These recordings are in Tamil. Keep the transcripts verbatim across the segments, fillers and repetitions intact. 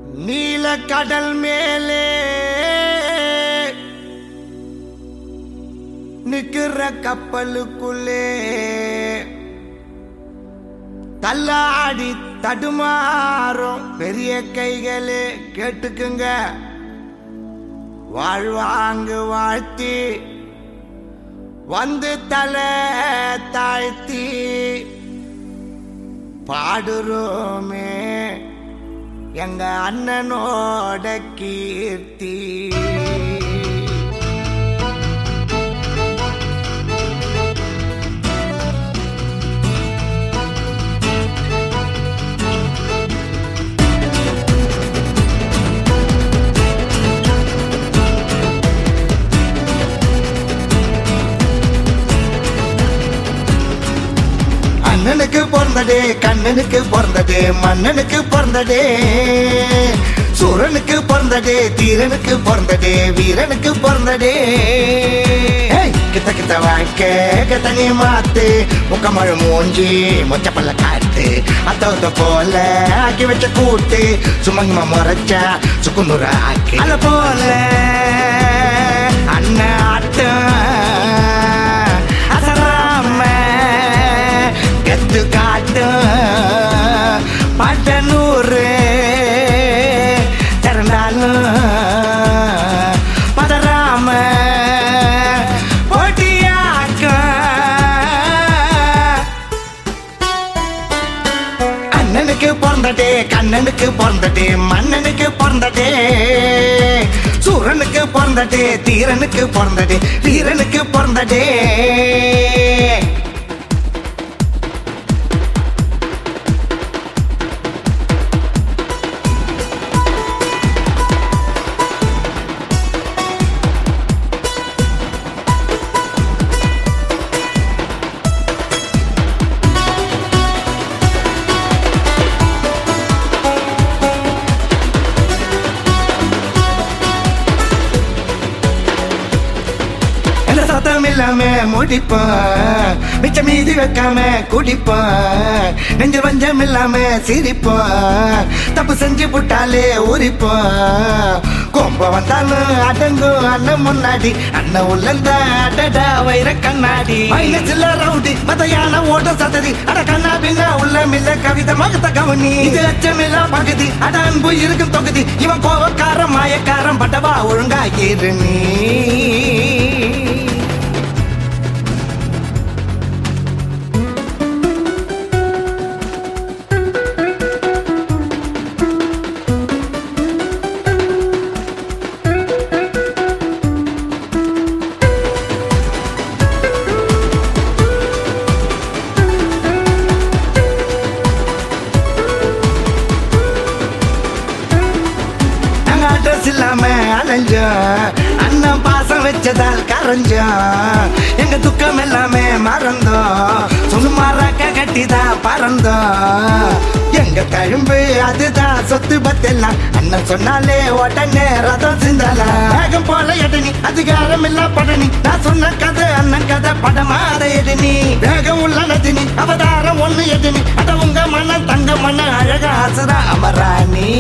நீல கடல் மேலே நிக்கிற கப்பலுக்குள்ளே தள்ளாடி தடுமாறும் பெரிய கைகளே கேட்டுக்குங்க. வாழ்வாங்கு வாழ்த்தி வந்து தலை தாழ்த்தி பாடுறோமே எங்க அண்ணனோட கீர்த்தி. அண்ணனுக்கு பிறந்தடே கண்ணனுக்கு பிறந்தடே மன்னனுக்கு பிறந்தடே சூரனுக்கு பிறந்தடே தீரனுக்கு பிறந்தடே வீரனுக்கு பிறந்தடே. கிட்ட கிட்ட வாழ்க்கை கிட்ட நீ மாத்து முக்கமழ மூஞ்சி மொச்ச பல்ல காட்டு அத்த போல ஆக்கி வச்ச கூட்டு சுமங்கமா முறைச்சா சுக்குநூற ஆக்கி அத போல அண்ணன் ஆட்டம் கத்து காட்டு பட்டனூறு திறந்தாலும் பதறாம போட்டியாக்க. அண்ணனுக்கு பிறந்தடே கண்ணனுக்கு பிறந்தடே மன்னனுக்கு பிறந்தடே சூரனுக்கு பிறந்தடே தீரனுக்கு பிறந்தடே வீரனுக்கு பிறந்தடே. சத்தம் இல்லாம முடிப்போம் மிச்ச மீதி வைக்காம குடிப்போம் நெஞ்சு வஞ்சம் இல்லாம சிரிப்போம் தப்பு செஞ்சு புட்டாலே உரிப்போம். கொம்ப வந்தாலும் அடங்கும் அண்ணன் முன்னாடி அண்ணன் உள்ளந்த அடடா வைர கண்ணாடி சில ரவுடி மதையான ஓட்ட சததி அட கண்ணா பின்னா உள்ள மில்ல கவிதை மகத்த கவனி இது அச்சமில்லா பகுதி அட அன்பு இருக்கும் தொகுதி இவன் கோவக்காரம் மாயக்காரம் பட்டவா ஒழுங்கா இரு நீ. இல்லாம அலைஞ்சோம் அண்ணன் பாசம் வச்சதால் கரைஞ்சோம் எங்க துக்கம் எல்லாமே மறந்தோம் சும்மாராக்க கட்டிதான் பறந்தோம். எங்க தழும்பு அதுதான் சொத்து பத்தெல்லாம் அண்ணன் சொன்னாலே உடனே ரதம் சிந்தலாம் வேகம் போல எடனி அதிகாரம் இல்ல படனி நான் சொன்ன கதை அண்ணன் கதை படமாற எடனி வேகம் உள்ள நதினி அவதாரம் ஒண்ணு எடனி அட உங்க மன தங்க மன அழக ஆசரா அமராணி.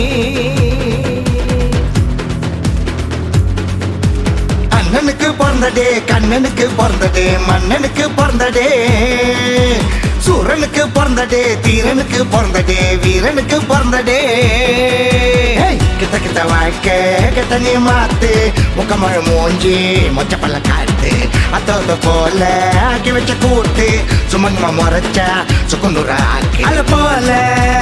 அண்ணனுக்கு பிறந்தடே கண்ணனுக்கு பிறந்தடே மன்னனுக்கு பிறந்தடே சூரனுக்கு பிறந்தடே தீரனுக்கு பிறந்தடே வீரனுக்கு பிறந்தடே. கிட்ட கிட்ட வாழ்க்கை கிட்ட நீ மாத்து முக்கமழ மூஞ்சி மொச்ச பல்ல காட்டு அத்த போல ஆக்கி வச்ச கூட்டு சுமங்கமா முறைச்சா சுக்குநூற ஆக்கி அத போல